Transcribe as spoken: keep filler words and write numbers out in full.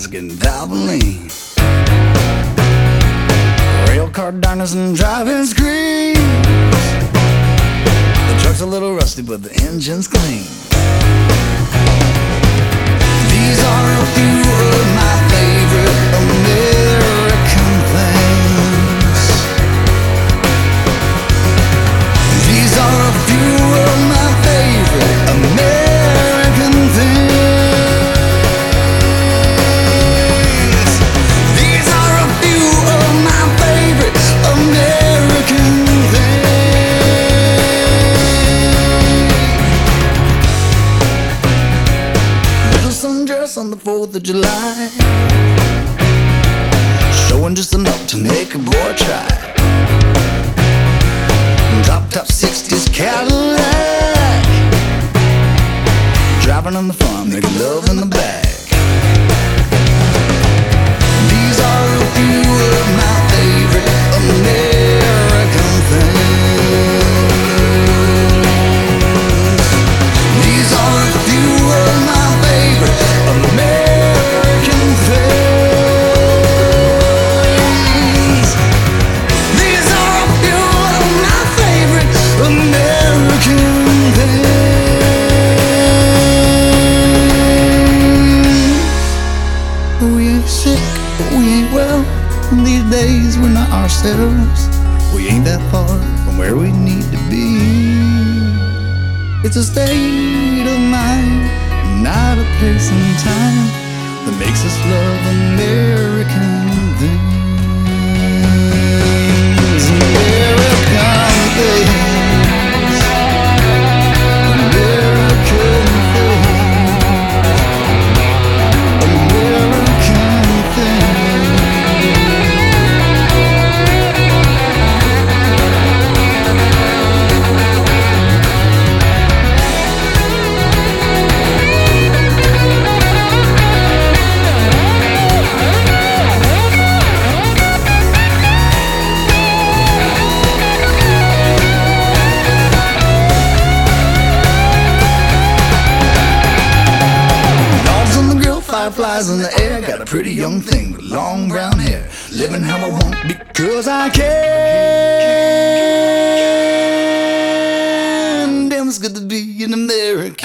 guys getting Valvoline. Rail car diners and driving screens. The truck's a little rusty, but the engine's clean. These are a few of my favorite American things. These are a few of my favorite American things. These are a few of my favorite American things. Little sundress on the fourth of July, showing just enough to make a boy try. Drop top sixties Cadillac, driving on the farm, making love in the back. These are a few of my favorite American things. These are a few of my favorite American things. These are a few of my favorite American things. We ain't sick, but we ain't well. These days we're not ourselves. We ain't that far from where we need to be. It's a state of mind, not a place and time, that makes us love American things. American things. American things. American things. Dogs on the grill, fireflies in the air. Got a pretty young thing with long brown hair. Living how I want because I can. Damn, it's good to be an American.